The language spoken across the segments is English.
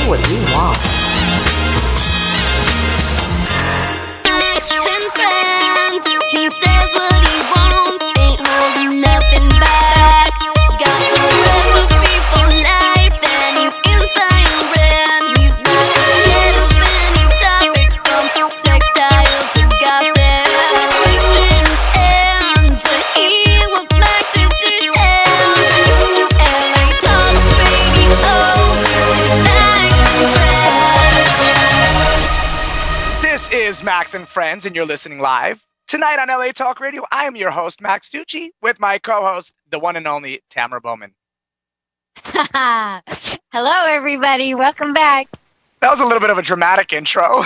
what we want. He says what he wants, ain't holding nothing back. Got the recipe for life, and he's inspiring. He's not scared of any topic, from textile to gossip. Listen and to hear what Max is to share. LA Talk Radio, this is Max and Friends. This is Max and Friends, and you're listening live. Tonight on LA Talk Radio, I am your host, Max Tucci, with my co-host, the one and only Tamara Bowman. Hello, everybody. Welcome back. That was a little bit of a dramatic intro.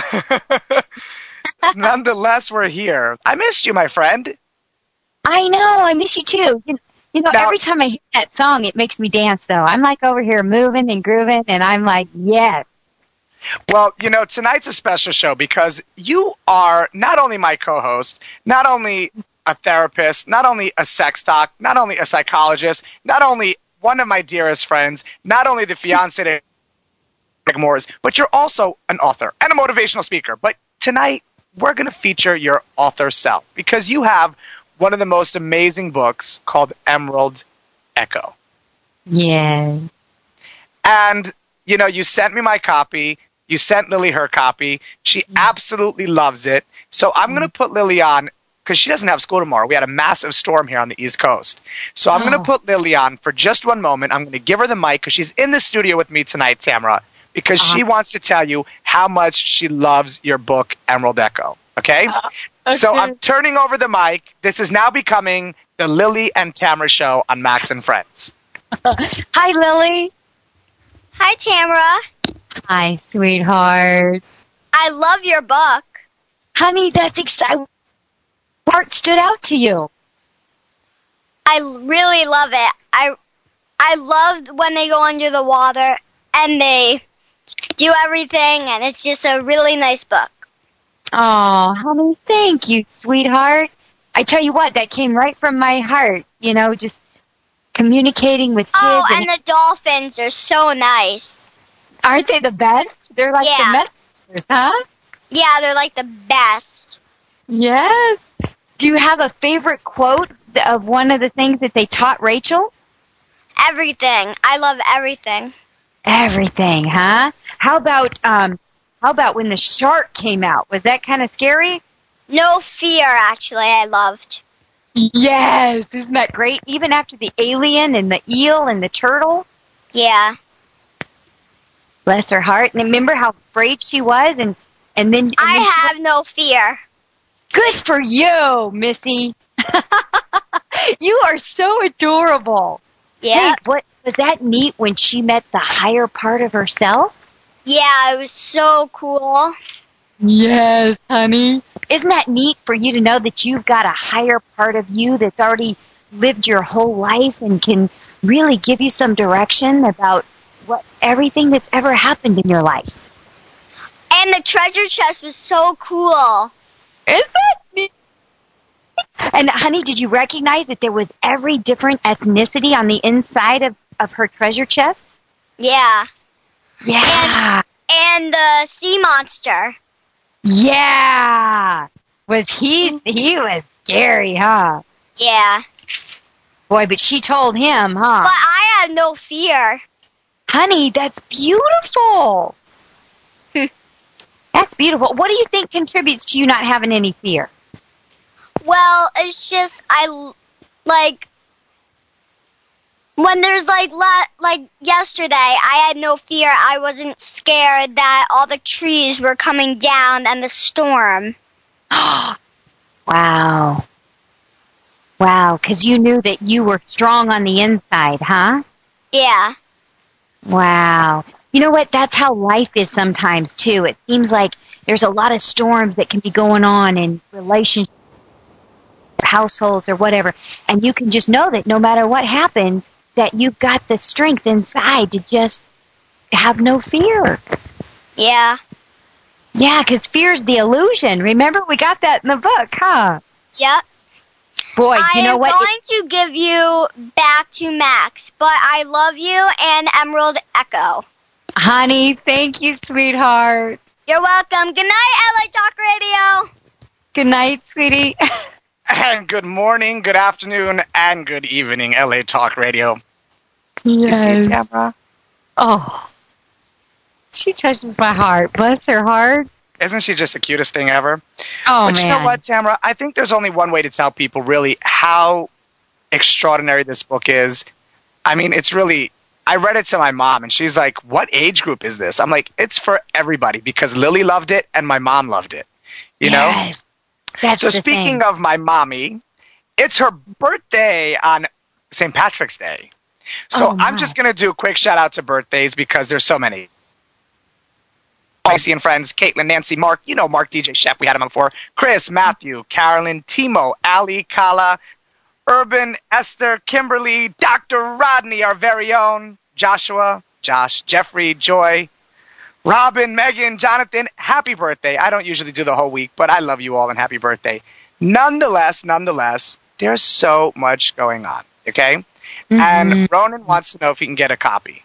Nonetheless, we're here. I missed you, my friend. I know. I miss you, too. You know, Now- every time I hear that song, it makes me dance, though. I'm like over here moving and grooving, and I'm like, yes. Well, you know, tonight's a special show because you are not only my co-host, not only a therapist, not only a sex doc, not only a psychologist, not only one of my dearest friends, not only the fiancé to Rick Morris, but you're also an author and a motivational speaker. But tonight, we're going to feature your author self because you have one of the most amazing books called Emerald Echo. Yes. And, you know, you sent me my copy. You sent Lily her copy. She absolutely loves it. So I'm going to put Lily on because she doesn't have school tomorrow. We had a massive storm here on the East Coast. So I'm going to put Lily on for just one moment. I'm going to give her the mic because she's in the studio with me tonight, Tamara, because she wants to tell you how much she loves your book, Emerald Echo. Okay? So I'm turning over the mic. This is now becoming the Lily and Tamara show on Max and Friends. Hi, Lily. Hi, Tamara. Hi, sweetheart. I love your book. Honey, that's exciting. What part stood out to you? I really love it. I loved when they go under the water and they do everything, and it's just a really nice book. Oh, honey, thank you, sweetheart. I tell you what, that came right from my heart, you know, just communicating with kids. Oh, and the dolphins are so nice. Aren't they the best? They're like the messengers, huh? Yeah, they're like the best. Yes. Do you have a favorite quote of one of the things that they taught Rachel? Everything. I love everything. Everything, huh? How about when the shark came out? Was that kind of scary? No fear, actually, I loved. Yes. Isn't that great? Even after the alien and the eel and the turtle? Yeah. Bless her heart. And remember how afraid she was? And then I have no fear. Good for you, Missy. You are so adorable. Yeah. Hey, was that neat when she met the higher part of herself? Yeah, it was so cool. Yes, honey. Isn't that neat for you to know that you've got a higher part of you that's already lived your whole life and can really give you some direction about everything that's ever happened in your life? And the treasure chest was so cool. Isn't it neat? And, honey, did you recognize that there was every different ethnicity on the inside of her treasure chest? Yeah. Yeah. And the sea monster. Yeah. He was scary, huh? Yeah. Boy, but she told him, huh? But I have no fear. Honey, that's beautiful. That's beautiful. What do you think contributes to you not having any fear? Well, it's just, when there's like yesterday, I had no fear. I wasn't scared that all the trees were coming down and the storm. Wow. Wow, because you knew that you were strong on the inside, huh? Yeah. Wow. You know what? That's how life is sometimes, too. It seems like there's a lot of storms that can be going on in relationships, households, or whatever. And you can just know that no matter what happens, that you've got the strength inside to just have no fear. Yeah. Yeah, because fear's the illusion. Remember, we got that in the book, huh? Yep. Boy, you know what? I'm going to give you back to Max, but I love you and Emerald Echo. Honey, thank you, sweetheart. You're welcome. Good night, LA Talk Radio. Good night, sweetie. And good morning, good afternoon, and good evening, LA Talk Radio. Yes. You see Tamara? Oh, she touches my heart. Bless her heart. Isn't she just the cutest thing ever? Oh, but man. You know what, Tamara? I think there's only one way to tell people really how extraordinary this book is. I mean, it's really... I read it to my mom, and she's like, what age group is this? I'm like, it's for everybody, because Lily loved it, and my mom loved it. You know? That's so the speaking thing. of my mommy, it's her birthday on St. Patrick's Day. So I'm just going to do a quick shout-out to birthdays, because there's so many. Icy and friends, Caitlin, Nancy, Mark, you know Mark, DJ Chef, we had him on before, Chris, Matthew, Carolyn, Timo, Ali, Kala, Urban, Esther, Kimberly, Dr. Rodney, our very own, Joshua, Josh, Jeffrey, Joy, Robin, Megan, Jonathan, happy birthday. I don't usually do the whole week, but I love you all and happy birthday. Nonetheless, there's so much going on, okay? Mm-hmm. And Ronan wants to know if he can get a copy.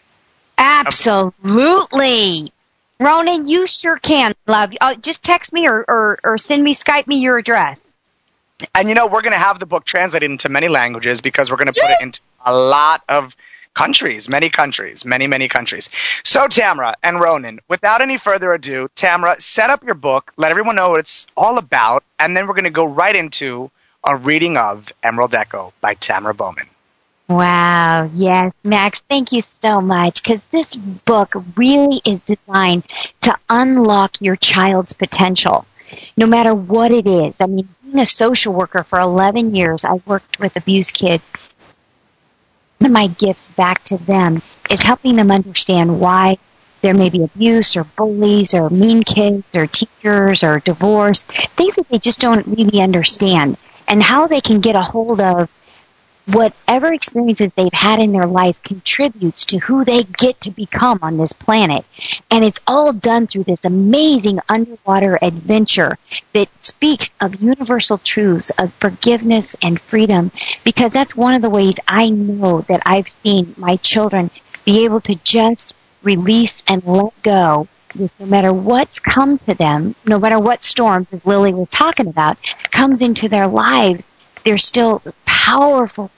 Absolutely. Ronan, you sure can, love. Just text me or send me, Skype me your address. And, you know, we're going to have the book translated into many languages because we're going to put it into a lot of countries, many countries. So, Tamara and Ronan, without any further ado, Tamara, set up your book, let everyone know what it's all about, and then we're going to go right into a reading of Emerald Echo by Tamara Bowman. Wow, yes, Max, thank you so much, because this book really is designed to unlock your child's potential, no matter what it is. I mean, being a social worker for 11 years, I worked with abused kids. One of my gifts back to them is helping them understand why there may be abuse or bullies or mean kids or teachers or divorce, things that they just don't really understand, and how they can get a hold of whatever experiences they've had in their life contributes to who they get to become on this planet. And it's all done through this amazing underwater adventure that speaks of universal truths of forgiveness and freedom, because that's one of the ways I know that I've seen my children be able to just release and let go with no matter what's come to them, no matter what storms, as Lily was talking about, comes into their lives. They're still powerful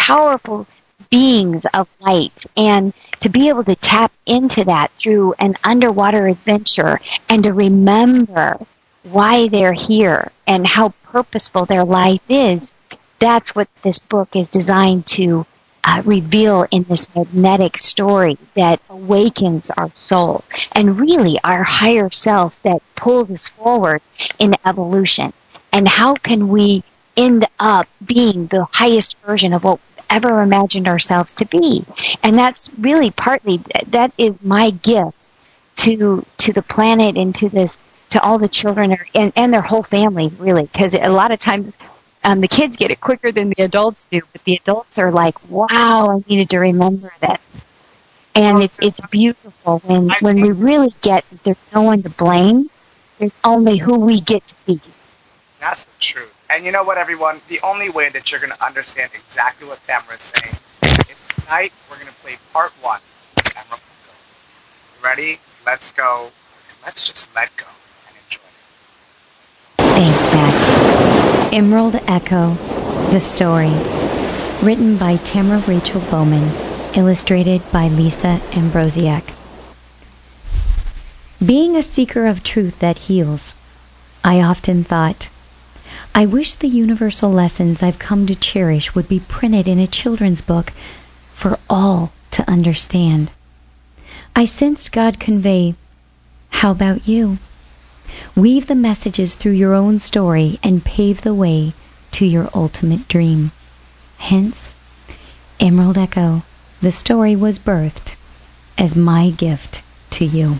beings of light, and to be able to tap into that through an underwater adventure and to remember why they're here and how purposeful their life is, that's what this book is designed to reveal in this magnetic story that awakens our soul and really our higher self that pulls us forward in evolution. And how can we end up being the highest version of what we've ever imagined ourselves to be? And that's really partly, that is my gift to the planet and to all the children and their whole family, really, because a lot of times the kids get it quicker than the adults do, but the adults are like, wow, I needed to remember this. And it's beautiful when we really get that there's no one to blame, there's only who we get to be. That's the truth. And you know what, everyone? The only way that you're going to understand exactly what Tamara is saying is tonight we're going to play part 1 of Emerald Echo. You ready? Let's go. And let's just let go and enjoy it. Thanks, Max. Emerald Echo, the story. Written by Tamara Rachel Bowman. Illustrated by Lisa Ambrosiak. Being a seeker of truth that heals, I often thought, I wish the universal lessons I've come to cherish would be printed in a children's book for all to understand. I sensed God convey, how about you? Weave the messages through your own story and pave the way to your ultimate dream. Hence, Emerald Echo, the story was birthed as my gift to you.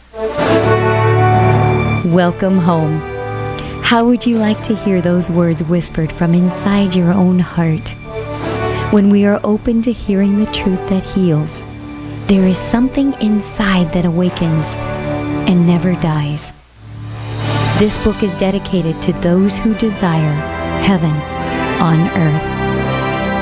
Welcome home. How would you like to hear those words whispered from inside your own heart? When we are open to hearing the truth that heals, there is something inside that awakens and never dies. This book is dedicated to those who desire heaven on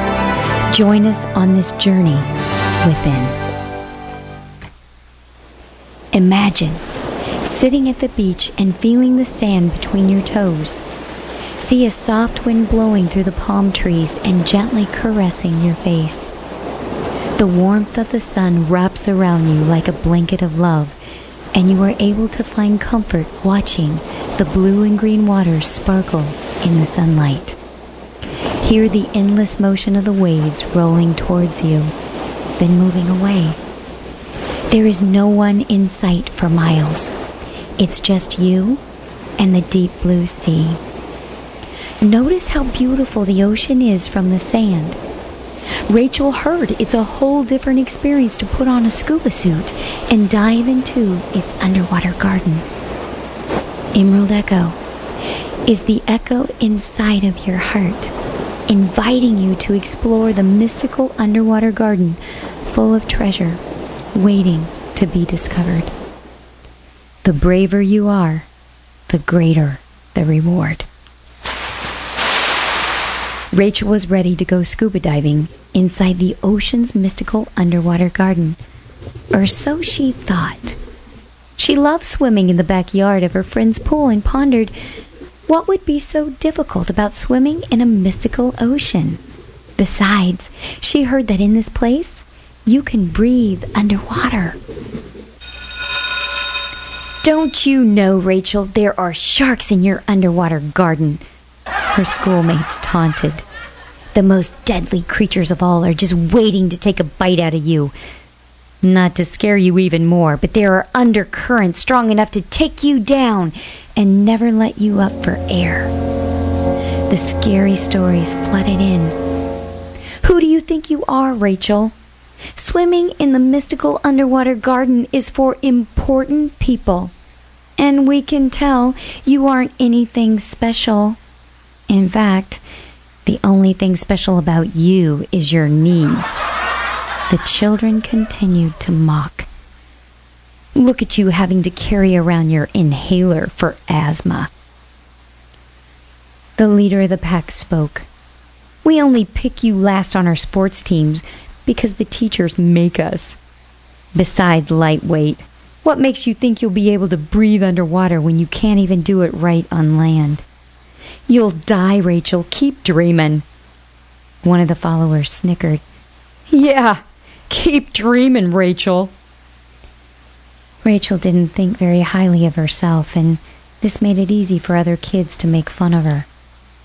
earth. Join us on this journey within. Imagine sitting at the beach and feeling the sand between your toes. See a soft wind blowing through the palm trees and gently caressing your face. The warmth of the sun wraps around you like a blanket of love, and you are able to find comfort watching the blue and green waters sparkle in the sunlight. Hear the endless motion of the waves rolling towards you, then moving away. There is no one in sight for miles. It's just you and the deep blue sea. Notice how beautiful the ocean is from the sand. Rachel heard it's a whole different experience to put on a scuba suit and dive into its underwater garden. Emerald Echo is the echo inside of your heart, inviting you to explore the mystical underwater garden full of treasure, waiting to be discovered. The braver you are, the greater the reward. Rachel was ready to go scuba diving inside the ocean's mystical underwater garden, or so she thought. She loved swimming in the backyard of her friend's pool and pondered, what would be so difficult about swimming in a mystical ocean? Besides, she heard that in this place, you can breathe underwater. Don't you know, Rachel, there are sharks in your underwater garden? Her schoolmates taunted. The most deadly creatures of all are just waiting to take a bite out of you. Not to scare you even more, but there are undercurrents strong enough to take you down and never let you up for air. The scary stories flooded in. Who do you think you are, Rachel? Swimming in the mystical underwater garden is for important people. And we can tell you aren't anything special. In fact, the only thing special about you is your needs. The children continued to mock. Look at you having to carry around your inhaler for asthma. The leader of the pack spoke. We only pick you last on our sports teams because the teachers make us. Besides, lightweight, what makes you think you'll be able to breathe underwater when you can't even do it right on land? You'll die, Rachel. Keep dreaming. One of the followers snickered. Yeah, keep dreaming, Rachel. Rachel didn't think very highly of herself, and this made it easy for other kids to make fun of her.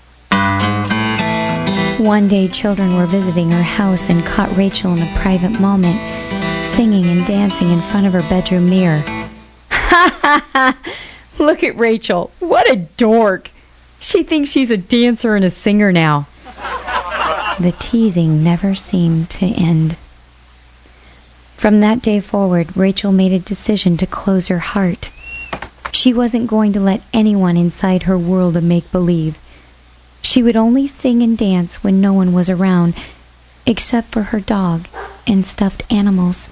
One day, children were visiting her house and caught Rachel in a private moment, singing and dancing in front of her bedroom mirror. Ha ha ha! Look at Rachel. What a dork! She thinks she's a dancer and a singer now. The teasing never seemed to end. From that day forward, Rachel made a decision to close her heart. She wasn't going to let anyone inside her world of make-believe. She would only sing and dance when no one was around, except for her dog and stuffed animals.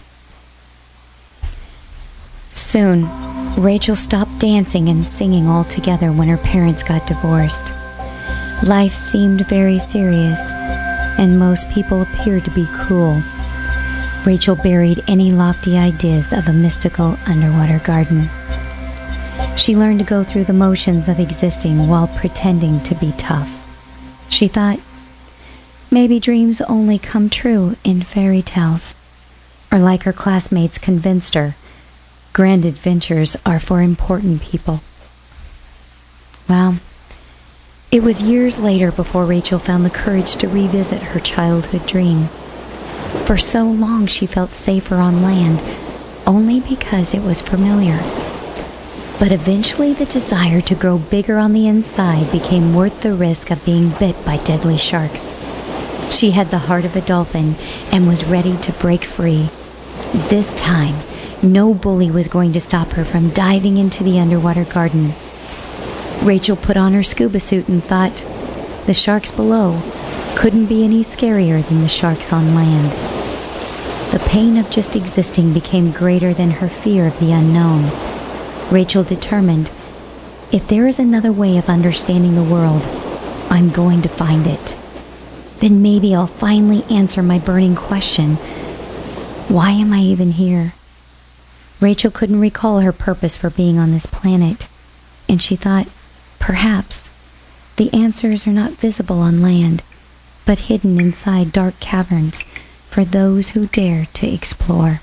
Soon, Rachel stopped dancing and singing altogether when her parents got divorced. Life seemed very serious, and most people appeared to be cruel. Rachel buried any lofty ideas of a mystical underwater garden. She learned to go through the motions of existing while pretending to be tough. She thought, maybe dreams only come true in fairy tales. Or like her classmates convinced her, grand adventures are for important people. Well, it was years later before Rachel found the courage to revisit her childhood dream. For so long she felt safer on land, only because it was familiar. But eventually the desire to grow bigger on the inside became worth the risk of being bit by deadly sharks. She had the heart of a dolphin and was ready to break free. This time, no bully was going to stop her from diving into the underwater garden. Rachel put on her scuba suit and thought, the sharks below couldn't be any scarier than the sharks on land. The pain of just existing became greater than her fear of the unknown. Rachel determined, if there is another way of understanding the world, I'm going to find it. Then maybe I'll finally answer my burning question, why am I even here? Rachel couldn't recall her purpose for being on this planet, and she thought, perhaps, the answers are not visible on land, but hidden inside dark caverns for those who dare to explore.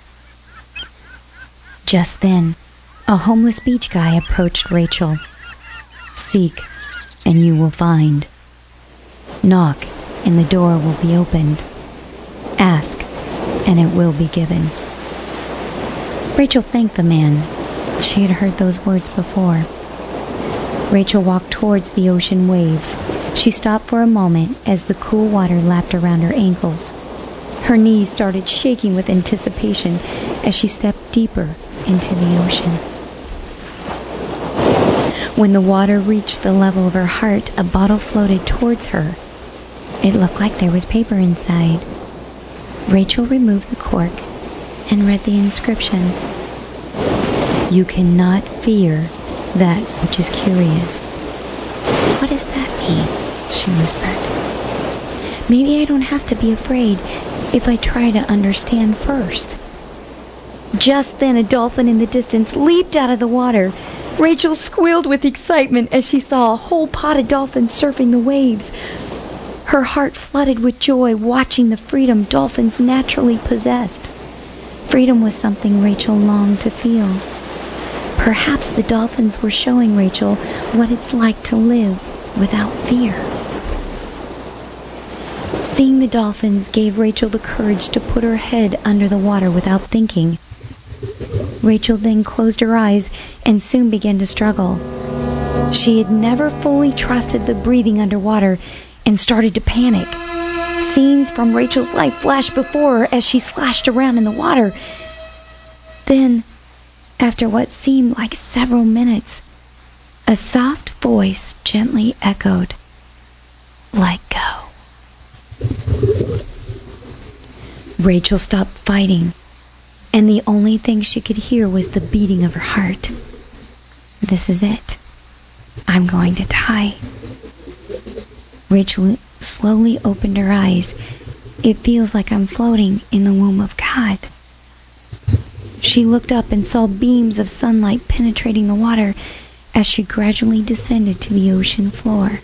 Just then, a homeless beach guy approached Rachel. Seek, and you will find. Knock, and the door will be opened. Ask, and it will be given. Rachel thanked the man. She had heard those words before. Rachel walked towards the ocean waves. She stopped for a moment as the cool water lapped around her ankles. Her knees started shaking with anticipation as she stepped deeper into the ocean. When the water reached the level of her heart, a bottle floated towards her. It looked like there was paper inside. Rachel removed the cork and read the inscription. You cannot fear that which is curious. What does that mean? She whispered. Maybe I don't have to be afraid if I try to understand first. Just then a dolphin in the distance leaped out of the water. Rachel squealed with excitement as she saw a whole pod of dolphins surfing the waves. Her heart flooded with joy watching the freedom dolphins naturally possessed. Freedom was something Rachel longed to feel. Perhaps the dolphins were showing Rachel what it's like to live without fear. Seeing the dolphins gave Rachel the courage to put her head under the water without thinking. Rachel then closed her eyes and soon began to struggle. She had never fully trusted the breathing underwater and started to panic. Scenes from Rachel's life flashed before her as she slashed around in the water. Then, after what seemed like several minutes, a soft voice gently echoed, "Let go." Rachel stopped fighting, and the only thing she could hear was the beating of her heart. This is it. I'm going to die. Rachel slowly opened her eyes. It feels like I'm floating in the womb of God. She looked up and saw beams of sunlight penetrating the water as she gradually descended to the ocean floor.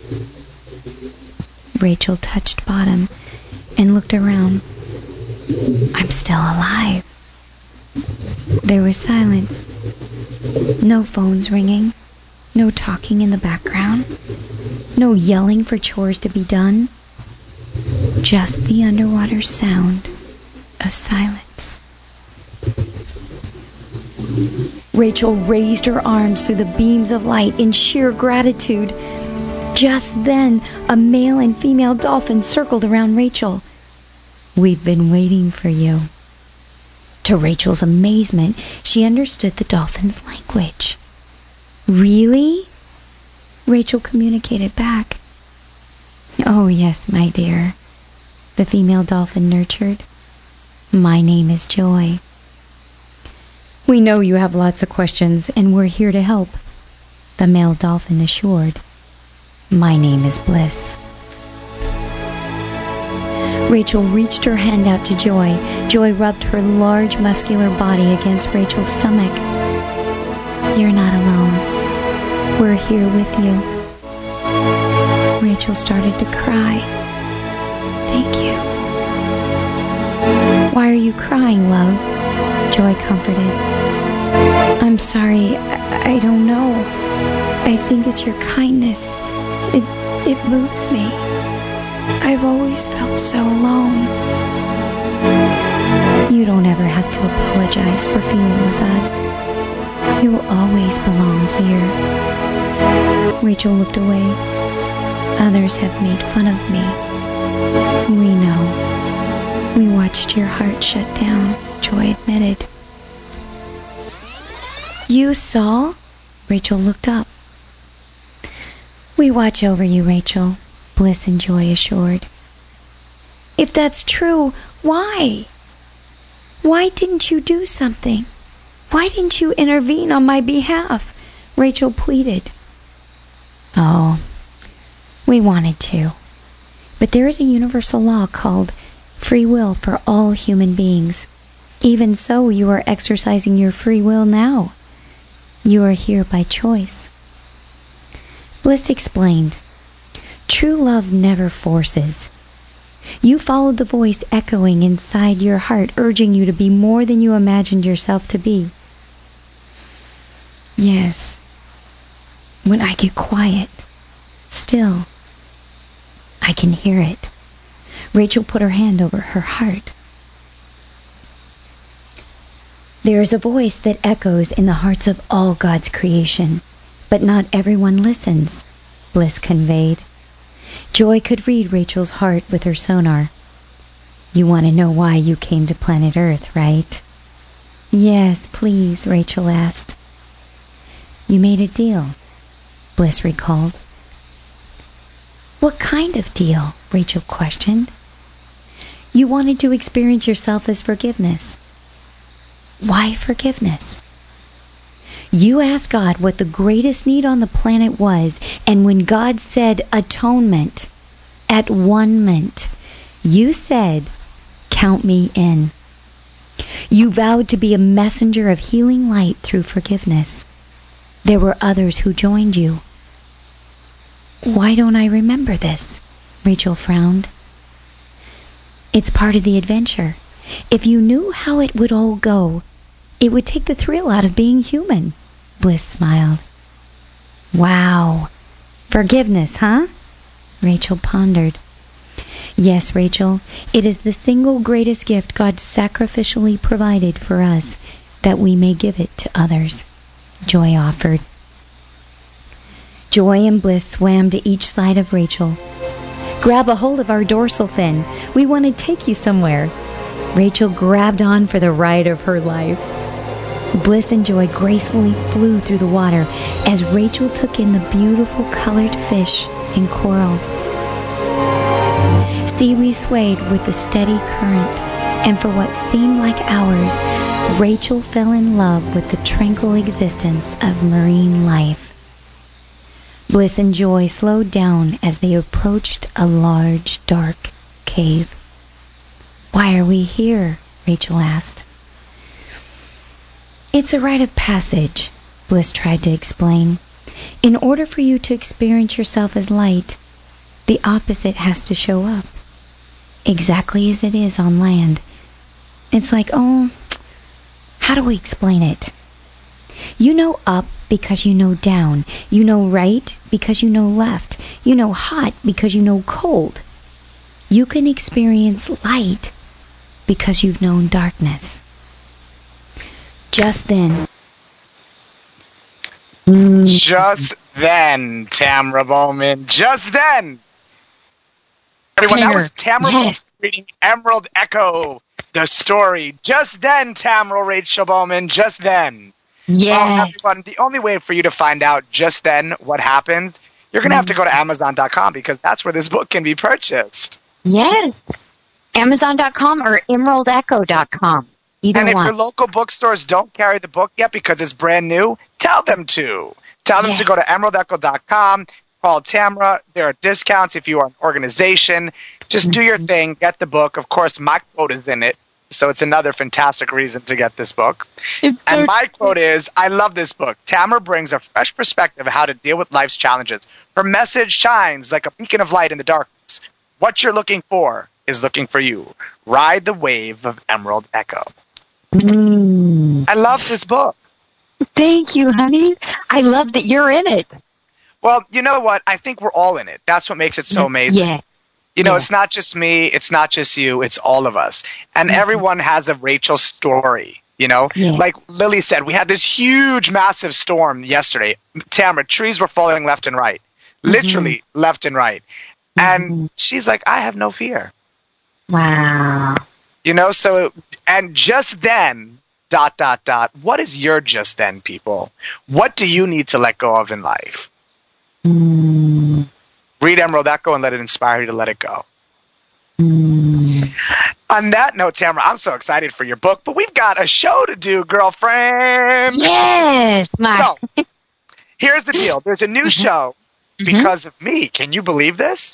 Rachel touched bottom and looked around. I'm still alive. There was silence. No phones ringing. No talking in the background. No yelling for chores to be done. Just the underwater sound of silence. Rachel raised her arms through the beams of light in sheer gratitude. Just then, a male and female dolphin circled around Rachel. We've been waiting for you. To Rachel's amazement, she understood the dolphin's language. Really? Rachel communicated back. Oh, yes, my dear, the female dolphin nurtured. My name is Joy. We know you have lots of questions, and we're here to help, the male dolphin assured. My name is Bliss. Rachel reached her hand out to Joy. Joy rubbed her large, muscular body against Rachel's stomach. You're not alone. We're here with you. Rachel started to cry. Thank you. Why are you crying, love? Joy comforted. I'm sorry. I don't know. I think it's your kindness. It moves me. I've always felt so alone. You don't ever have to apologize for feeling with us. You'll always belong here. Rachel looked away. Others have made fun of me. We know. We watched your heart shut down, Joy admitted. You saw? Rachel looked up. We watch over you, Rachel, Bliss and Joy assured. If that's true, why? Why didn't you do something? Why didn't you intervene on my behalf? Rachel pleaded. Oh, we wanted to. But there is a universal law called free will for all human beings. Even so, you are exercising your free will now. You are here by choice. Bliss explained, true love never forces. You followed the voice echoing inside your heart, urging you to be more than you imagined yourself to be. Yes, when I get quiet, still, I can hear it. Rachel put her hand over her heart. There is a voice that echoes in the hearts of all God's creation, but not everyone listens, Bliss conveyed. Joy could read Rachel's heart with her sonar. You want to know why you came to planet Earth, right? Yes, please, Rachel asked. You made a deal, Bliss recalled. What kind of deal? Rachel questioned. You wanted to experience yourself as forgiveness. Why forgiveness? You asked God what the greatest need on the planet was, and when God said atonement, at one-ment, you said, count me in. You vowed to be a messenger of healing light through forgiveness. There were others who joined you. Why don't I remember this? Rachel frowned. It's part of the adventure. If you knew how it would all go, it would take the thrill out of being human. Bliss smiled. Wow. Forgiveness, huh? Rachel pondered. Yes, Rachel, it is the single greatest gift God sacrificially provided for us, that we may give it to others, Joy offered. Joy and Bliss swam to each side of Rachel. Grab a hold of our dorsal fin. We want to take you somewhere. Rachel grabbed on for the ride of her life. Bliss and Joy gracefully flew through the water as Rachel took in the beautiful colored fish and coral. Seaweed swayed with the steady current, and for what seemed like hours, Rachel fell in love with the tranquil existence of marine life. Bliss and Joy slowed down as they approached a large, dark cave. Why are we here? Rachel asked. It's a rite of passage, Bliss tried to explain. In order for you to experience yourself as light, the opposite has to show up, exactly as it is on land. It's like, how do we explain it? You know up because you know down. You know right because you know left. You know hot because you know cold. You can experience light because you've known darkness. Just then. Just then, Tamra Bowman. Just then. Everyone, that was Tamra Bowman reading Emerald Echo, the story. Just then, Tamra Rachel Bowman. Just then. Yeah. Well, everyone, the only way for you to find out just then what happens, you're going to have to go to Amazon.com, because that's where this book can be purchased. Yes. Amazon.com or EmeraldEcho.com. Either and if one. your local bookstores don't carry the book yet because it's brand new, tell them to. Tell them to go to EmeraldEcho.com. Call Tamra. There are discounts if you are an organization. Just do your thing. Get the book. Of course, my quote is in it, so it's another fantastic reason to get this book. And my quote is, I love this book. Tamra brings a fresh perspective of how to deal with life's challenges. Her message shines like a beacon of light in the darkness. What you're looking for is looking for you. Ride the wave of Emerald Echo. I love this book. Thank you, honey. I love that you're in it. Well, you know what? I think we're all in it. That's what makes it so amazing. Yeah. You know, it's not just me. It's not just you. It's all of us. And everyone has a Rachel story, you know? Yeah. Like Lily said, we had this huge, massive storm yesterday. Tamra, trees were falling left and right. Literally left and right. And she's like, I have no fear. Wow. You know, so, and just then, ... what is your just then, people? What do you need to let go of in life? Read Emerald Echo and let it inspire you to let it go. On that note, Tamra, I'm so excited for your book, but we've got a show to do, girlfriend. Yes. So, here's the deal. There's a new show because of me. Can you believe this?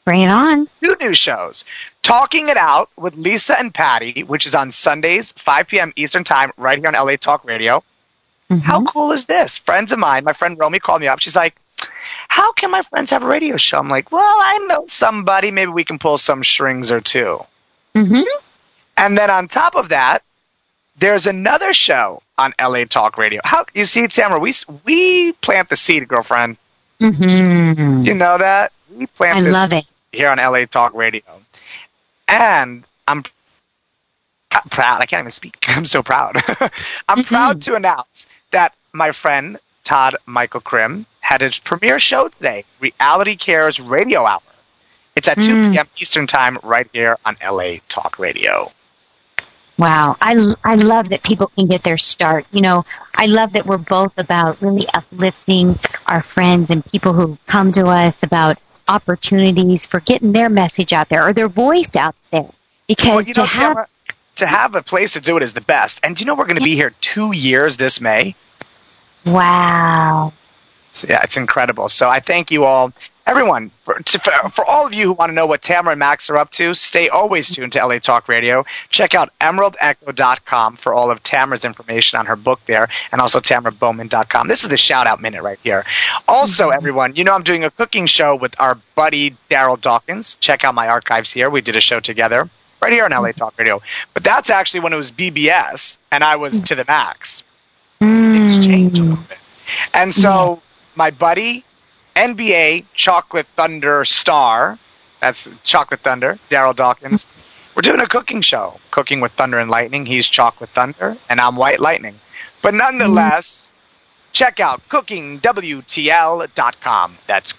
Bring it on. 2 new shows. Talking It Out with Lisa and Patty, which is on Sundays, 5 p.m. Eastern Time, right here on LA Talk Radio. Mhm. How cool is this? Friends of mine, my friend Romy called me up. She's like, how can my friends have a radio show? I'm like, well, I know somebody. Maybe we can pull some strings or two. Mhm. And then on top of that, there's another show on LA Talk Radio. How you see, Tamara, we plant the seed, girlfriend. Mhm. You know that? We plant I this love it. here on LA Talk Radio. And I'm proud. I can't even speak. I'm so proud. I'm proud to announce that my friend Todd Michael Krim had his premiere show today, Reality Cares Radio Hour. It's at 2 p.m. Eastern Time right here on LA Talk Radio. Wow. I love that people can get their start. You know, I love that we're both about really uplifting our friends and people who come to us about opportunities for getting their message out there or their voice out there. Because Well, you know, Tamara, to have a place to do it is the best. And do you know we're going to be here 2 years this May? Wow. So, yeah, it's incredible. So I thank you all. Everyone, for all of you who want to know what Tamara and Max are up to, stay always tuned to LA Talk Radio. Check out emeraldecho.com for all of Tamara's information on her book there, and also tamarabowman.com. This is the shout-out minute right here. Also, everyone, you know I'm doing a cooking show with our buddy Daryl Dawkins. Check out my archives here. We did a show together right here on LA Talk Radio. But that's actually when it was BBS, and I was to the max. Things changed a little bit. And so my buddy, NBA Chocolate Thunder star, that's Chocolate Thunder, Daryl Dawkins, we're doing a cooking show, Cooking with Thunder and Lightning. He's Chocolate Thunder, and I'm White Lightning. But nonetheless, check out cookingwtl.com. That's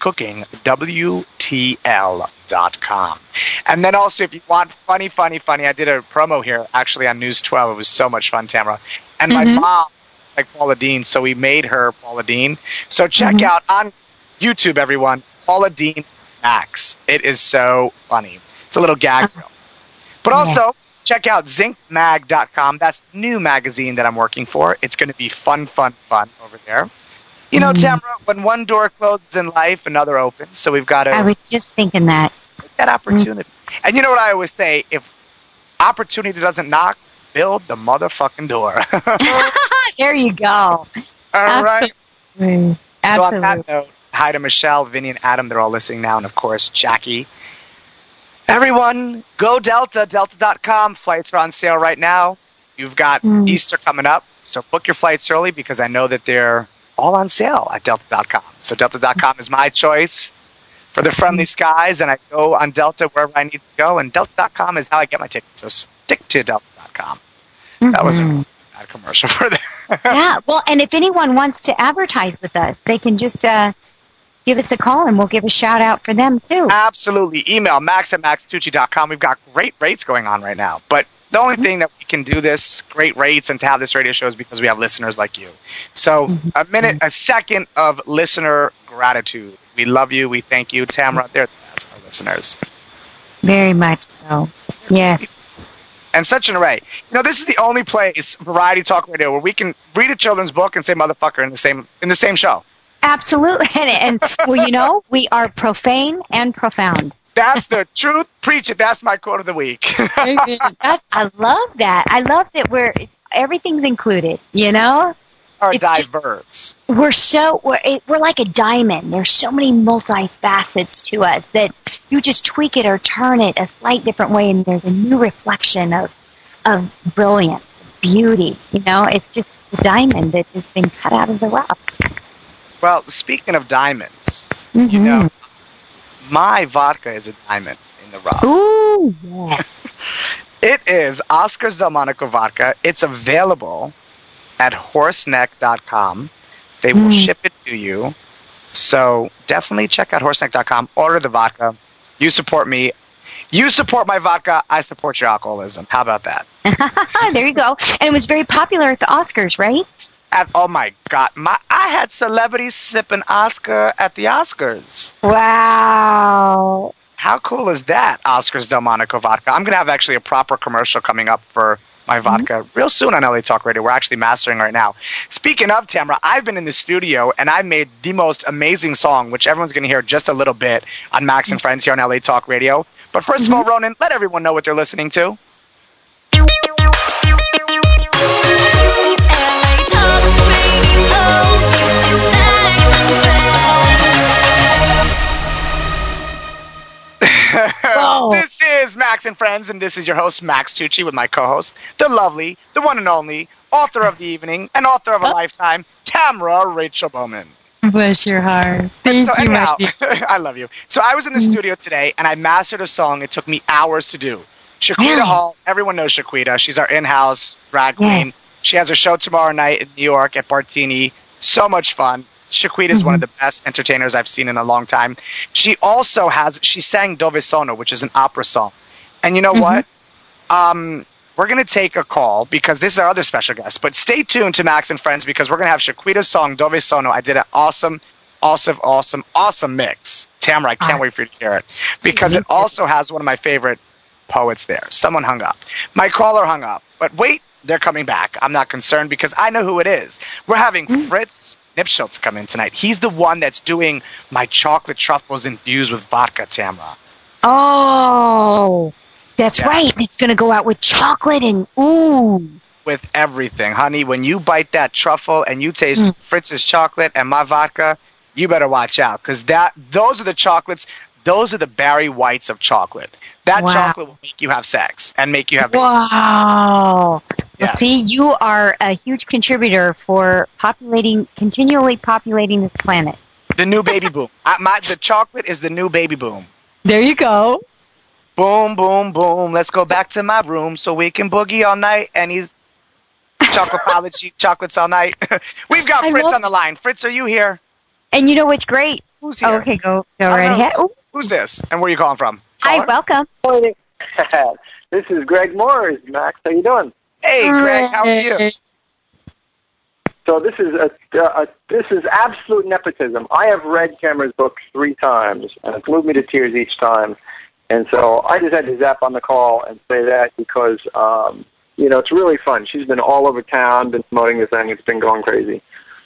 cookingwtl.com. And then also, if you want funny, I did a promo here, actually, on News 12. It was so much fun, Tamara. And my mom, like Paula Deen, so we made her Paula Deen. So check out on YouTube, everyone, Paula Deen Max. It is so funny. It's a little gag reel. But also, check out zincmag.com. That's the new magazine that I'm working for. It's going to be fun over there. You know, Tamara, when one door closes in life, another opens. So we've got to... I was just thinking that. Take that opportunity. And you know what I always say? If opportunity doesn't knock, build the motherfucking door. There you go. All right. Absolutely. So on that note, hi to Michelle, Vinny, and Adam. They're all listening now. And, of course, Jackie. Everyone, go Delta, delta.com. Flights are on sale right now. You've got Easter coming up, so book your flights early because I know that they're all on sale at delta.com. So delta.com is my choice for the friendly skies, and I go on Delta wherever I need to go, and delta.com is how I get my tickets. So stick to delta.com. That was a bad commercial for them. Yeah, well, and if anyone wants to advertise with us, they can just give us a call, and we'll give a shout-out for them, too. Absolutely. Email max@maxtucci.com. We've got great rates going on right now. But the only thing that we can do this, great rates, and to have this radio show is because we have listeners like you. So a second of listener gratitude. We love you. We thank you. Tamara, they're the best, our listeners. Very much so. Yes. And such an array. You know, this is the only place, Variety Talk Radio, where we can read a children's book and say motherfucker in the same show. Absolutely. And well, you know, we are profane and profound. That's the truth. Preach it. That's my quote of the week. I love that. I love that everything's included, you know? Or It's diverse. We're like a diamond. There's so many multi-facets to us that you just tweak it or turn it a slight different way, and there's a new reflection of brilliance, beauty. You know, it's just a diamond that has been cut out of the rough. Well, speaking of diamonds, you know, my vodka is a diamond in the rough. Ooh, yes. It is Oscar's Delmonico vodka. It's available at horseneck.com. They will ship it to you. So definitely check out horseneck.com. Order the vodka. You support me. You support my vodka. I support your alcoholism. How about that? There you go. And it was very popular at the Oscars, right? Oh, my God. I had celebrities sipping Oscar at the Oscars. Wow. How cool is that, Oscar's Delmonico vodka? I'm going to have actually a proper commercial coming up for my vodka real soon on LA Talk Radio. We're actually mastering right now. Speaking of Tamra, I've been in the studio and I made the most amazing song, which everyone's going to hear just a little bit on Max and Friends here on LA Talk Radio. But first of all, Ronan, let everyone know what they're listening to. This is Max and Friends, and this is your host, Max Tucci, with my co-host, the lovely, the one and only, author of the evening, and author of a lifetime, Tamra Rachel Bowman. Bless your heart. Thank you, anyhow, I love you. So I was in the studio today, and I mastered a song. It took me hours to do. Shaquita Hall, everyone knows Shaquita. She's our in-house drag queen. Yes. She has a show tomorrow night in New York at Bartini. So much fun. Shaquita is one of the best entertainers I've seen in a long time. She also she sang Dove Sono, which is an opera song. And you know what? We're going to take a call because this is our other special guest. But stay tuned to Max and Friends because we're going to have Shaquita's song Dove Sono. I did an awesome mix. Tamara, I can't wait for you to hear it. Because it also has one of my favorite poets there. Someone hung up. My caller hung up. But wait, they're coming back. I'm not concerned because I know who it is. We're having Fritz Nipschultz come in tonight. He's the one that's doing my chocolate truffles infused with vodka, Tamra. Oh, that's right. It's going to go out with chocolate and ooh. With everything, honey. When you bite that truffle and you taste Fritz's chocolate and my vodka, you better watch out because those are the chocolates. Those are the Barry Whites of chocolate. That chocolate will make you have sex and make you have babies. Wow. Yes. Well, see, you are a huge contributor for continually populating this planet. The new baby boom. The chocolate is the new baby boom. There you go. Boom, boom, boom. Let's go back to my room so we can boogie all night. And he's chocolatology, chocolates all night. We've got Fritz on the line. Fritz, are you here? And you know what's great? Who's here? Okay, go right ahead. Who's this? And where are you calling from? Hi, welcome. This is Greg Moores, Max. How you doing? Hey, Greg, how are you? So this is absolute nepotism. I have read Tamara's book 3 times, and it's moved me to tears each time. And so I just had to zap on the call and say that because, it's really fun. She's been all over town, been promoting the thing. It's been going crazy.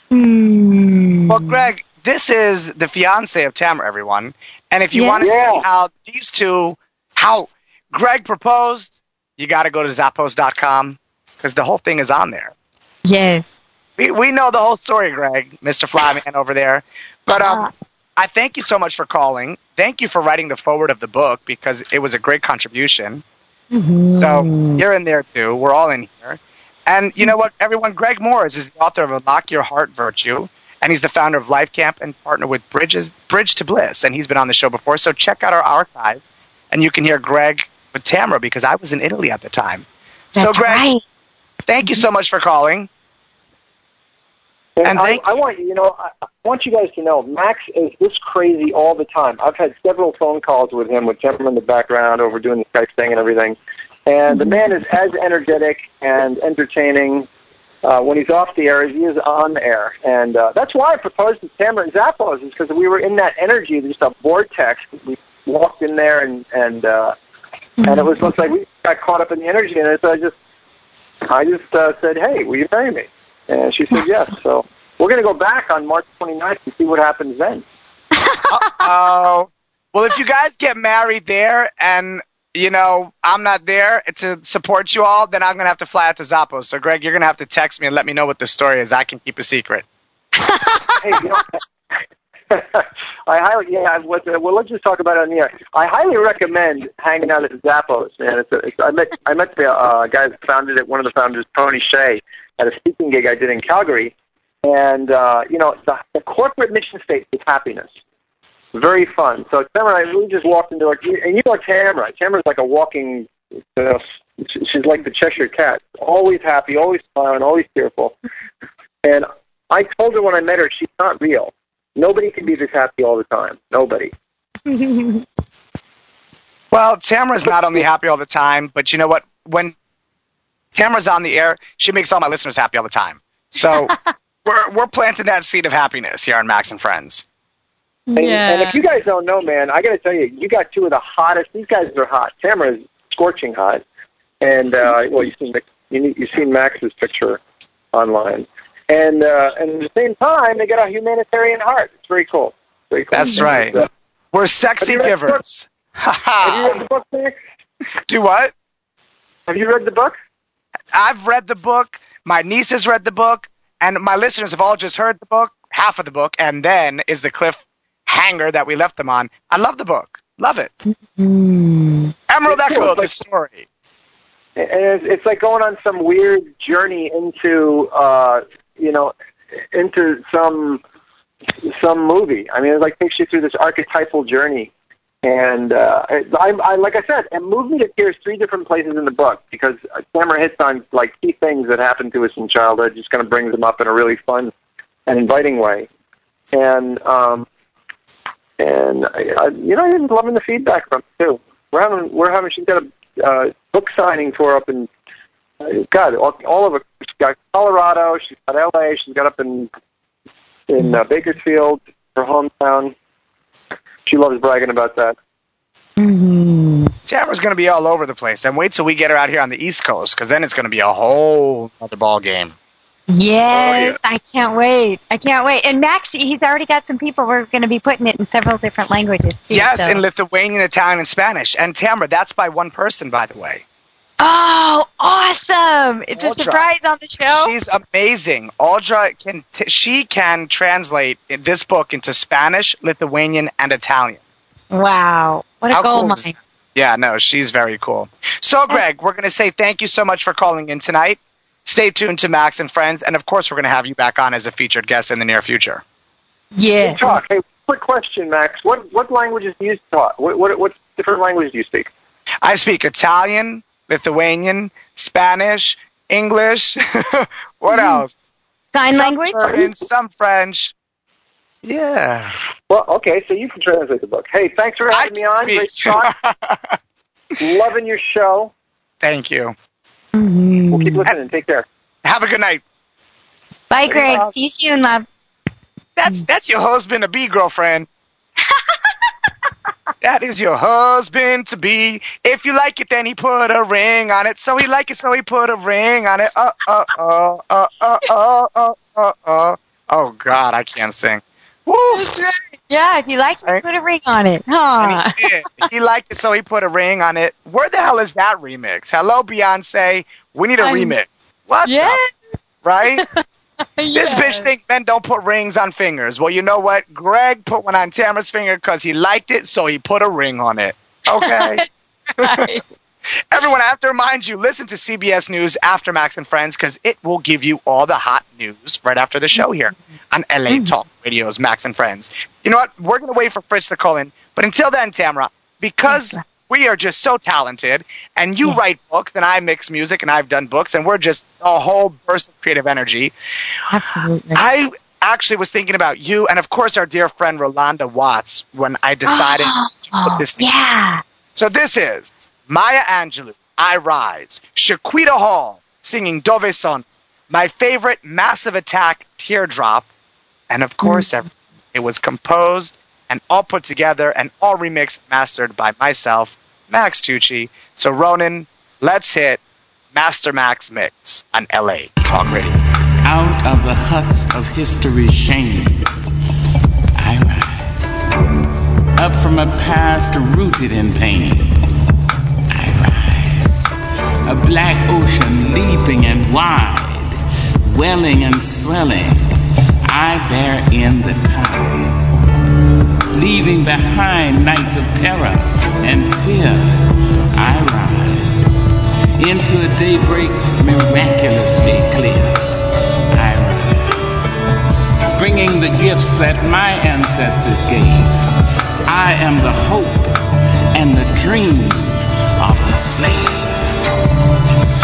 Well, Greg, this is the fiance of Tamara, everyone. And if you want to see how Greg proposed, you got to go to Zappos.com because the whole thing is on there. Yes. We know the whole story, Greg, Mr. Flyman over there. But I thank you so much for calling. Thank you for writing the foreword of the book because it was a great contribution. So you're in there, too. We're all in here. And you know what, everyone? Greg Moores is the author of Unlock Your Heart Virtue, and he's the founder of Life Camp and partner with Bridge to Bliss, and he's been on the show before. So check out our archive, and you can hear Greg with Tamara because I was in Italy at the time. That's so, Greg, right. Thank you so much for calling. And I want you guys to know, Max is this crazy all the time. I've had several phone calls with him with Tamara in the background over doing the Skype thing and everything. And the man is as energetic and entertaining when he's off the air as he is on the air. And that's why I proposed to Tamara Zappos, is because we were in that energy, just a vortex. We walked in there and it looks like we got caught up in the energy. And so I just said, hey, will you marry me? And she said yes. So we're going to go back on March 29th and see what happens then. Uh-oh. Well, if you guys get married there and, I'm not there to support you all, then I'm going to have to fly out to Zappos. So, Greg, you're going to have to text me and let me know what the story is. I can keep a secret. Hey, well, let's just talk about it on the air. I highly recommend hanging out at Zappos, man. I met the guy that founded it, one of the founders, Tony Shea, at a speaking gig I did in Calgary. And, the corporate mission statement is happiness. Very fun. So Tamara, we just walked into and Tamara. Tamara's like a walking, she's like the Cheshire Cat. Always happy, always smiling, always cheerful. And I told her when I met her, she's not real. Nobody can be this happy all the time. Nobody. Well, Tamara's not only happy all the time, but you know what? When Tamara's on the air, she makes all my listeners happy all the time. So we're planting that seed of happiness here on Max and Friends. And if you guys don't know, man, I got to tell you, you got 2 of the hottest. These guys are hot. Tamara's scorching hot. And, you've seen You've seen Max's picture online, and at the same time, they got a humanitarian heart. It's very cool. Very cool. That's right. We're sexy givers. Have you read the book, Max? Do what? Have you read the book? I've read the book. My niece has read the book, and my listeners have all just heard the book, half of the book, and then is the cliffhanger that we left them on. I love the book. Love it. Emerald Echo, the story. And it's like going on some weird journey into, into some movie. I mean, it like takes you through this archetypal journey. And I like I said, it moved me to tears 3 different places in the book because Tamara hits on like key things that happened to us in childhood, just kind of brings them up in a really fun and inviting way. And I just loving the feedback from it too. We're having. She's got a book signing tour up in all over. She's got Colorado. She's got LA. She's got up in Bakersfield, her hometown. She loves bragging about that. Tamara's going to be all over the place, and wait till we get her out here on the East Coast, because then it's going to be a whole other ball game. Yes, I can't wait. And Max, he's already got some people. We're going to be putting it in several different languages, too. Yes, so. in Lithuanian, Italian, and Spanish. And Tamara, that's by one person, by the way. Oh, awesome! It's Audra. A surprise on the show. She's amazing. Audra can translate this book into Spanish, Lithuanian, and Italian. Wow, what a gold mine! Yeah, no, she's very cool. So, Greg, we're going to say thank you so much for calling in tonight. Stay tuned to Max and Friends, and of course, we're going to have you back on as a featured guest in the near future. Yeah. Good talk. Hey, quick question, Max. What languages do you talk? What different languages do you speak? I speak Italian, Lithuanian, Spanish, English. What else? Sign language? German, some French. Yeah. Well, okay, so you can translate the book. Hey, thanks for having me on. Great talk. Loving your show. Thank you. We'll keep listening. Take care. Have a good night. Bye, Greg. See you soon, love. That's your husband to be, girlfriend. That is your husband to be. If you like it, then he put a ring on it. So he like it, so he put a ring on it. Oh God, I can't sing. Woo. That's right. Yeah, if you like it, put a ring on it. Huh. He liked it, so he put a ring on it. Where the hell is that remix? Hello, Beyonce. We need a remix. What? Yeah. Right? Yes. This bitch think men don't put rings on fingers. Well, you know what? Greg put one on Tamara's finger because he liked it, so he put a ring on it. Okay? Right. Everyone, I have to remind you, listen to CBS News After Max and Friends because it will give you all the hot news right after the show here on LA Talk Radio's Max and Friends. You know what? We're going to wait for Fritz to call in. But until then, Tamara, because we are just so talented, and you write books, and I mix music, and I've done books, and we're just a whole burst of creative energy. Absolutely. I actually was thinking about you, and of course our dear friend Rolanda Watts when I decided to put this together. Yeah. So this is Maya Angelou, I Rise, Shaquita Hall singing Dove Son, my favorite Massive Attack, Teardrop, and of course it was composed and all put together and all remixed, mastered by myself, Max Tucci. So Ronan, let's hit Master Max Mix on LA Talk Radio. Out of the huts of history's shame, I rise. Up from a past rooted in pain, I rise. A black ocean leaping and wide, welling and swelling, I bear in the tide. Leaving behind nights of terror and fear, I rise. Into a daybreak miraculously clear, I rise. Bringing the gifts that my ancestors gave, I am the hope and the dream of the slave. So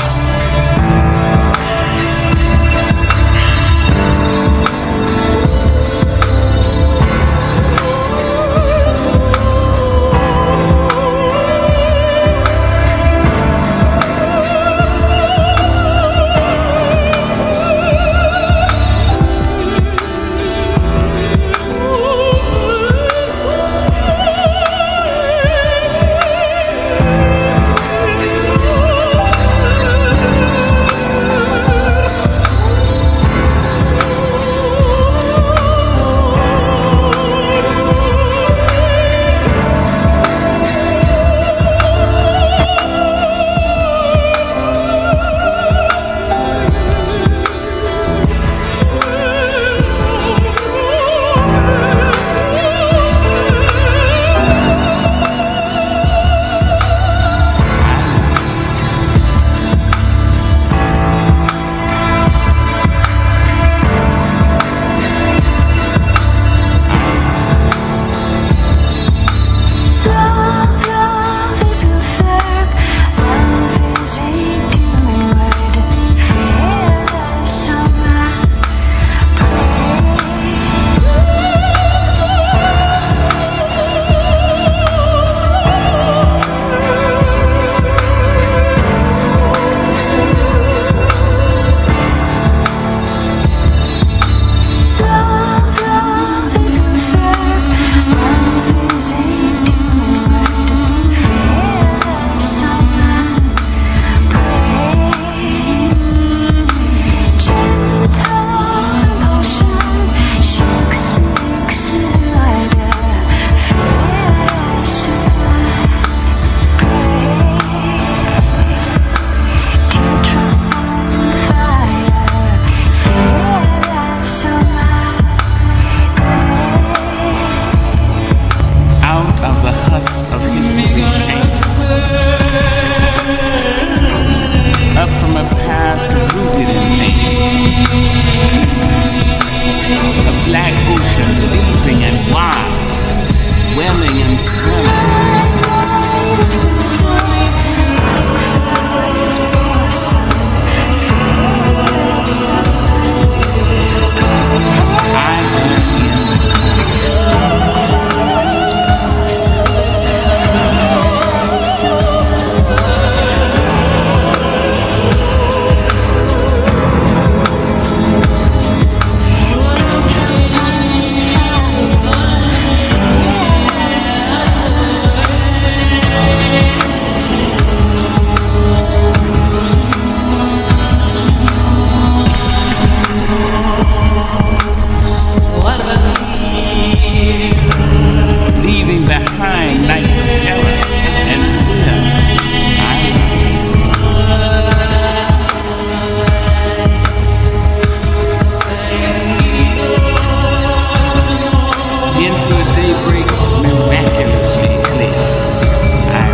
and sun. I am in the leaving behind nights of terror and fear. I rise into a daybreak miraculously clear. I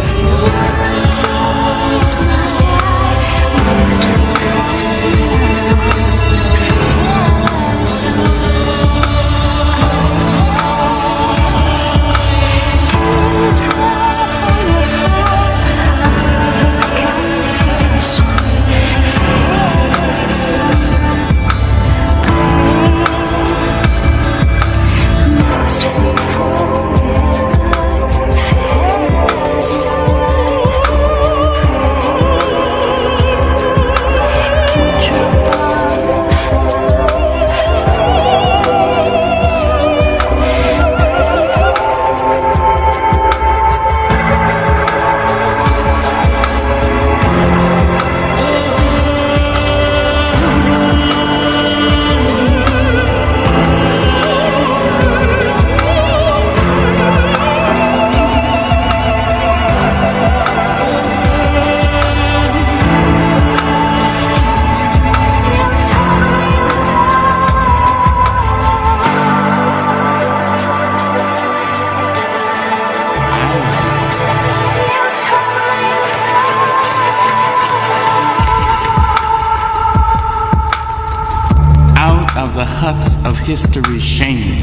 out of the huts of history's shame.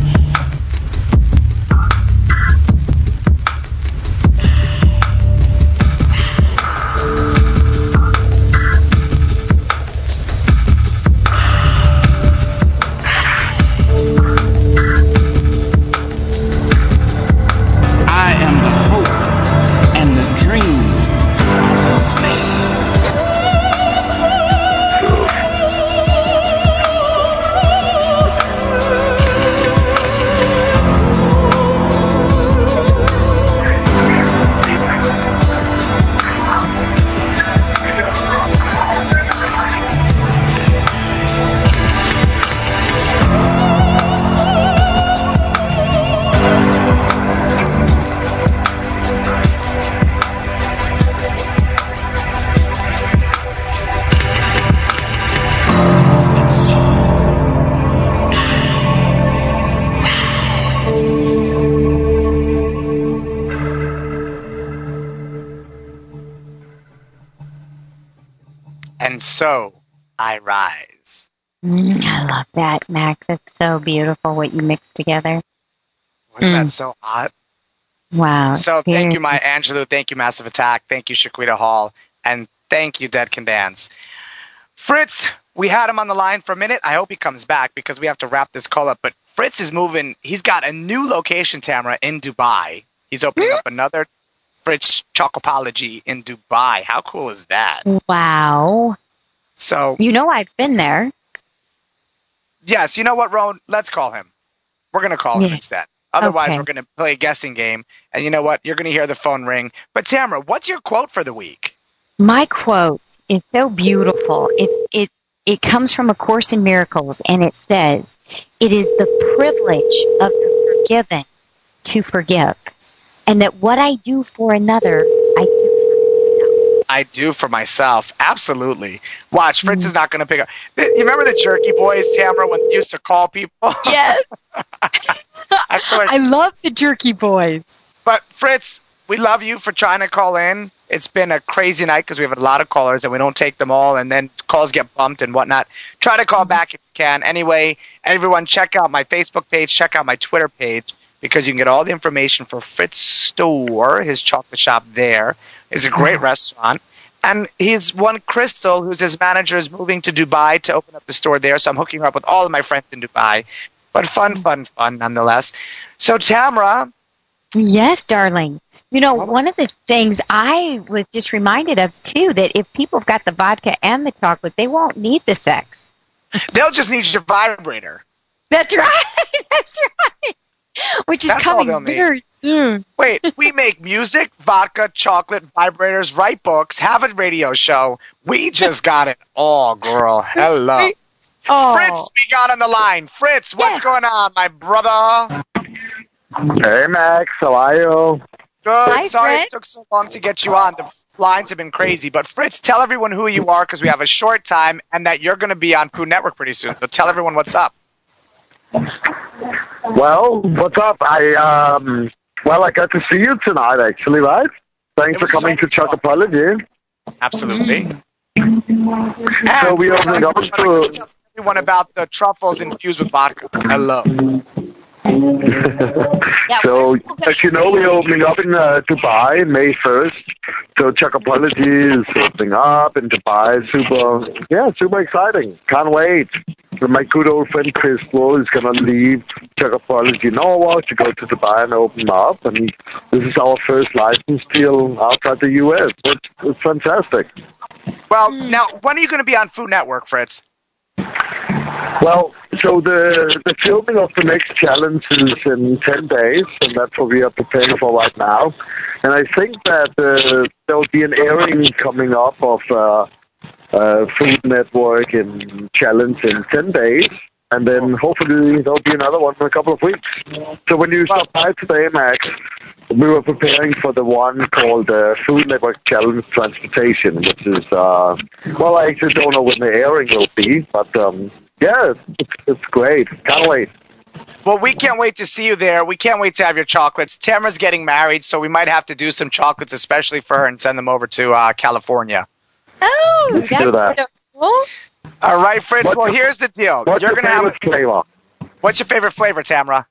I am the hope and the dream of the slave. And so I rise. I love that, Max. That's so beautiful what you mixed together. Wasn't that so hot? Wow. So thank you, Maya Angelou. Thank you, Massive Attack. Thank you, Shaquita Hall. And thank you, Dead Can Dance. Fritz, we had him on the line for a minute. I hope he comes back because we have to wrap this call up. But Fritz is moving. He's got a new location, Tamara, in Dubai. He's opening up another Fritz Chocopology in Dubai. How cool is that? Wow. So, You know I've been there. yes, you know what, Roan? Let's call him. We're going to call him Yeah. instead. Otherwise, Okay. we're going to play a guessing game. And you know what? You're going to hear the phone ring. But Tamara, what's your quote for the week? My quote is so beautiful. It comes from A Course in Miracles, and it says, "It is the privilege of the forgiven to forgive, and that what I do for another, I do for myself." I do for myself. Absolutely. Watch, Fritz is not going to pick up. You remember the Jerky Boys, Tamara, when they used to call people? Yes. I feel like- I love the Jerky Boys. But Fritz, we love you for trying to call in. It's been a crazy night because we have a lot of callers and we don't take them all, and then calls get bumped and whatnot. Try to call back if you can. Anyway, everyone, check out my Facebook page, check out my Twitter page, because you can get all the information for Fritz Store, his chocolate shop there. It's a great restaurant. And he's won Crystal, who's his manager, is moving to Dubai to open up the store there. So I'm hooking her up with all of my friends in Dubai. But fun nonetheless. So Tamra. Yes, darling. You know, one of the things I was just reminded of, too, that if people have got the vodka and the chocolate, they won't need the sex. They'll just need your vibrator. That's right. That's right. Which is That's all coming they'll need. very soon. Wait, we make music, vodka, chocolate, vibrators, write books, have a radio show. We just got it all, girl. Hello. Oh. Fritz, we got on the line. Fritz, what's going on, my brother? Hey, Max. How are you? Good. Hi, Sorry Fritz. it took so long to get you on. The lines have been crazy. But Fritz, tell everyone who you are because we have a short time and that you're going to be on Food Network pretty soon. So tell everyone what's up. Well, what's up? I got to see you tonight, actually, right? Thanks It for was coming to so Chocopology. Absolutely. So we are going to... Tell everyone about the truffles infused with vodka. Hello. So, as you know, we're opening up in Dubai May 1st. So Chocopology is opening up in Dubai. Super exciting. Can't wait. So my good old friend Crystal is going to leave Chocopology Norwalk to go to Dubai and open up. And this is our first license deal outside the U.S. It's fantastic. Well, now, when are you going to be on Food Network, Fritz? Well, so the filming of the next challenge is in 10 days, and that's what we are preparing for right now. And I think that there'll be an airing coming up of Food Network and challenge in 10 days, and then hopefully there'll be another one in a couple of weeks. So when you stop by today, Max, we were preparing for the one called Food Network Challenge Transportation, which is, I actually don't know when the airing will be, but yeah, it's great. Can't wait. Well, we can't wait to see you there. We can't wait to have your chocolates. Tamara's getting married, so we might have to do some chocolates, especially for her, and send them over to California. Oh, Let's do that. that's cool. All right, Fritz. Here's the deal. What's You're your gonna favorite flavor? What's your favorite flavor, Tamara?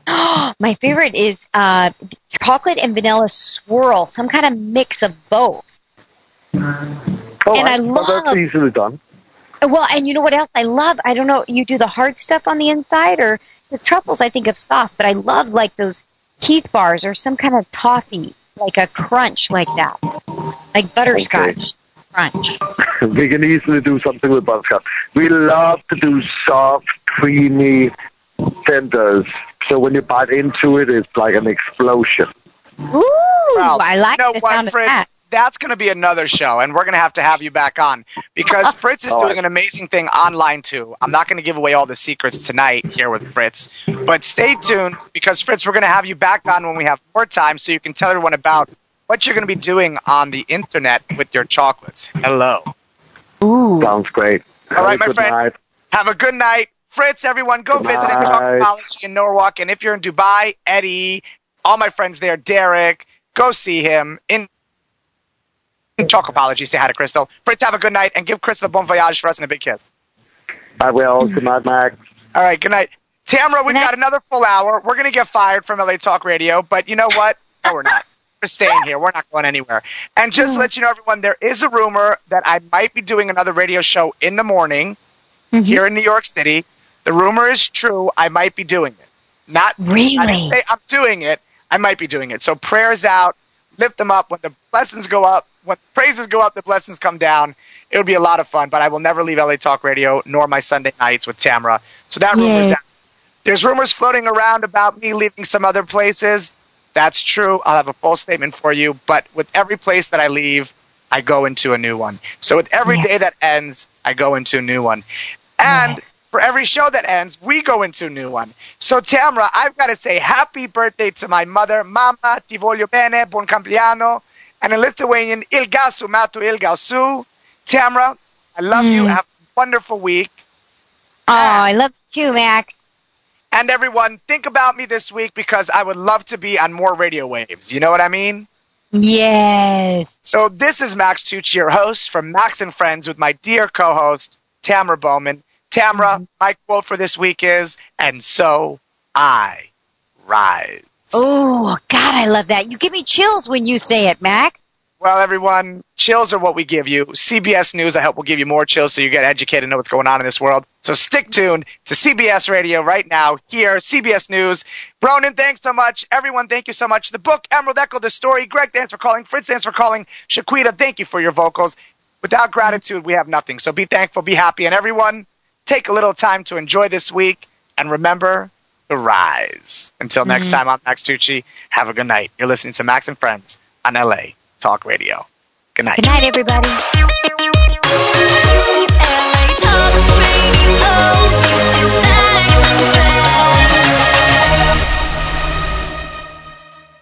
My favorite is chocolate and vanilla swirl, some kind of mix of both. Oh, And I but that's love- easily done. Well, and you know what else I love? I don't know, you do the hard stuff on the inside, or the truffles I think of soft, but I love like those Keith bars or some kind of toffee, like a crunch like that, like butterscotch crunch. We can easily do something with butterscotch. We love to do soft, creamy tenders. So when you bite into it, it's like an explosion. Ooh, Well, I like you know the what, sound of Fritz? that. That's going to be another show, and we're going to have you back on because Fritz is doing an amazing thing online, too. I'm not going to give away all the secrets tonight here with Fritz, but stay tuned because, Fritz, we're going to have you back on when we have more time so you can tell everyone about what you're going to be doing on the Internet with your chocolates. Hello. Ooh. Sounds great. All right, my Good friend. night. Have a good night. Fritz, everyone, go Good visit night. Chocopology in Norwalk, and if you're in Dubai, Eddie, all my friends there, Derek, go see him in Chocopology. Say hi to Crystal. Fritz, have a good night, and give Crystal a bon voyage for us and a big kiss. I will. Good night, Max. All right, good night. Tamara, we've Good night. got another full hour. We're going to get fired from LA Talk Radio, but you know what? No, we're not. We're staying here. We're not going anywhere. And just to let you know, everyone, there is a rumor that I might be doing another radio show in the morning here in New York City. The rumor is true. I might be doing it. Not Really? I didn't say I'm doing it. I might be doing it. So prayers out. Lift them up. When the blessings go up, when praises go up, the blessings come down. It'll be a lot of fun, but I will never leave LA Talk Radio nor my Sunday nights with Tamara. So that rumor's Yay. out. There's rumors floating around about me leaving some other places. That's true. I'll have a full statement for you. But with every place that I leave, I go into a new one. So with every day that ends, I go into a new one. And for every show that ends, we go into a new one. So, Tamara, I've got to say happy birthday to my mother. Mama, ti voglio bene, buon compleanno. And in Lithuanian, ilgasu matu ilgasu. Tamara, I love you. Have a wonderful week. Oh, I love you too, Max. And everyone, think about me this week because I would love to be on more radio waves. You know what I mean? Yes. So this is Max Tucci, your host from Max and Friends with my dear co-host, Tamara Bowman. Tamara, my quote for this week is, and so I rise. Oh, God, I love that. You give me chills when you say it, Mac. Well, everyone, chills are what we give you. CBS News, I hope, will give you more chills so you get educated and know what's going on in this world. So stick tuned to CBS Radio right now here, CBS News. Ronan, thanks so much. Everyone, thank you so much. The book, Emerald Echo, the story. Greg, thanks for calling. Fritz, thanks for calling. Shaquita, thank you for your vocals. Without gratitude, we have nothing. So be thankful, be happy. And everyone, take a little time to enjoy this week. And remember to rise. Until next time, I'm Max Tucci. Have a good night. You're listening to Max and Friends on LA Talk Radio. Good night. Good night, everybody.